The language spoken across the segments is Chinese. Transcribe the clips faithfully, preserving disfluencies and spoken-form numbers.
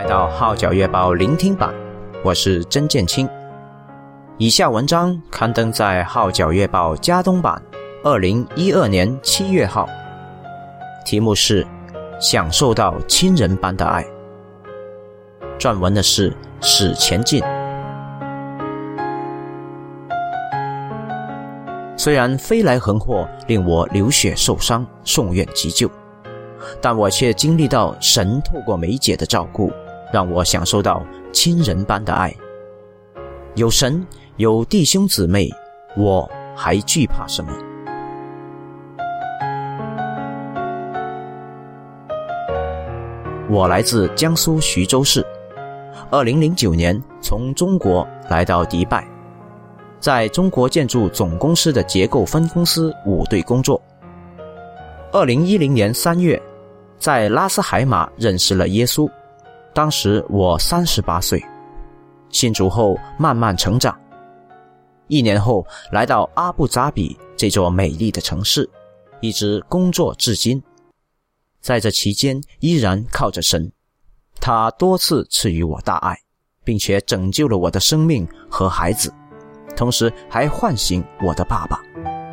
到号角月报聆听版，我是曾建清。以下文章刊登在号角月报加东版二零一二年七月号，题目是享受到亲人般的爱。撰文的是史前进。虽然飞来横祸令我流血受伤，送院急救，但我却经历到神透过梅姐的照顾，让我享受到亲人般的爱。有神，有弟兄姊妹，我还惧怕什么？我来自江苏徐州市，二零零九年从中国来到迪拜，在中国建筑总公司的结构分公司五队工作。二零一零年三月，在拉斯海马认识了耶稣，当时我三十八岁。信主后慢慢成长，一年后来到阿布扎比这座美丽的城市，一直工作至今。在这期间依然靠着神，他多次赐予我大爱，并且拯救了我的生命和孩子，同时还唤醒我的爸爸。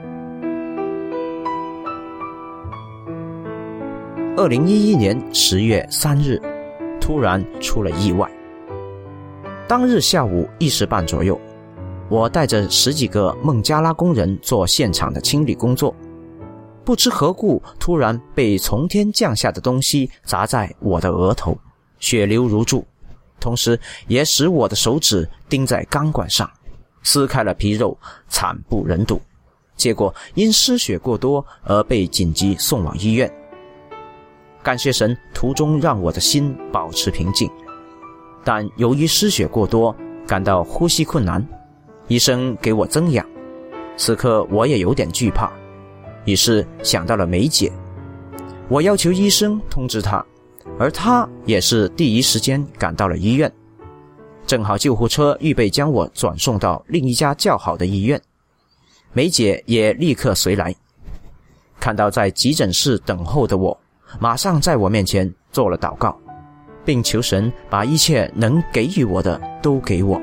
二零一一年十月三日，突然出了意外。当日下午一时半左右，我带着十几个孟加拉工人做现场的清理工作，不知何故突然被从天降下的东西砸在我的额头，血流如注，同时也使我的手指钉在钢管上，撕开了皮肉，惨不忍睹。结果因失血过多而被紧急送往医院。感谢神途中让我的心保持平静，但由于失血过多，感到呼吸困难，医生给我增氧。此刻我也有点惧怕，于是想到了梅姐，我要求医生通知她，而她也是第一时间赶到了医院。正好救护车预备将我转送到另一家较好的医院，梅姐也立刻随来。看到在急诊室等候的我，马上在我面前做了祷告，并求神把一切能给予我的都给我。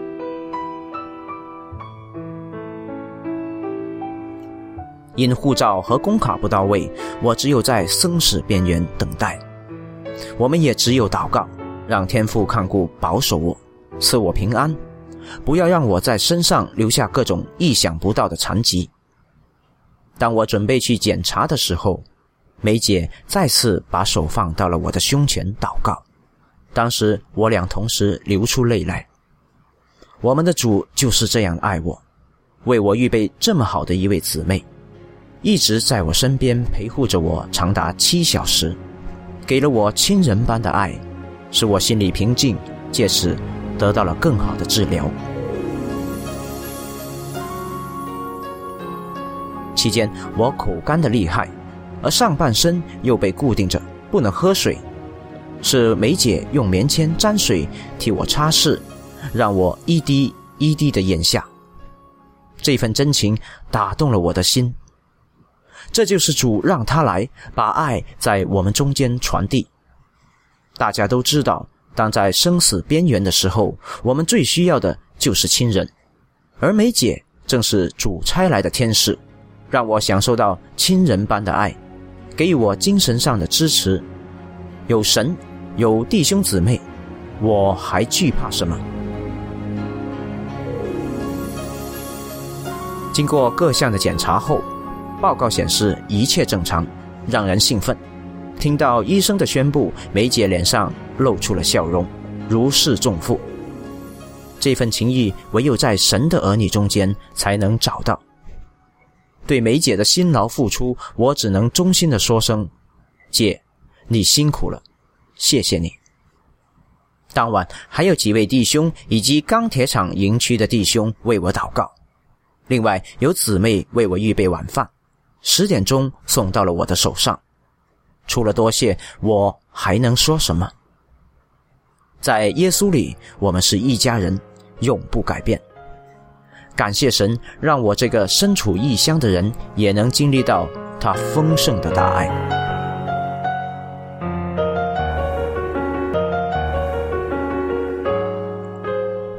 因护照和工卡不到位，我只有在生死边缘等待。我们也只有祷告，让天父看顾保守我，赐我平安，不要让我在身上留下各种意想不到的残疾。当我准备去检查的时候，梅姐再次把手放到了我的胸前祷告，当时我俩同时流出泪来。我们的主就是这样爱我，为我预备这么好的一位姊妹，一直在我身边陪护着我长达七小时，给了我亲人般的爱，使我心里平静，借此得到了更好的治疗。期间我口干得厉害，而上半身又被固定着，不能喝水，是梅姐用棉签沾水替我擦拭，让我一滴一滴地咽下。这份真情打动了我的心，这就是主让他来把爱在我们中间传递。大家都知道，当在生死边缘的时候，我们最需要的就是亲人，而梅姐正是主差来的天使，让我享受到亲人般的爱，给予我精神上的支持。有神，有弟兄姊妹，我还惧怕什么？经过各项的检查后，报告显示一切正常，让人兴奋。听到医生的宣布，梅姐脸上露出了笑容，如释重负。这份情谊唯有在神的儿女中间才能找到。对梅姐的辛劳付出，我只能衷心地说声，姐，你辛苦了，谢谢你。当晚还有几位弟兄以及钢铁厂营区的弟兄为我祷告，另外有姊妹为我预备晚饭，十点钟送到了我的手上。除了多谢，我还能说什么？在耶稣里，我们是一家人，永不改变。感谢神，让我这个身处异乡的人也能经历到他丰盛的大爱。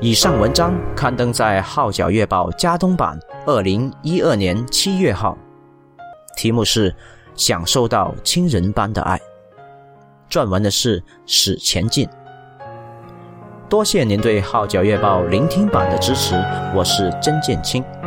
以上文章刊登在《号角月报》加东版二零一二年七月号，题目是《享受到亲人般的爱》，撰文的是史前进。多谢您对《号角月报》聆听版的支持，我是曾建清。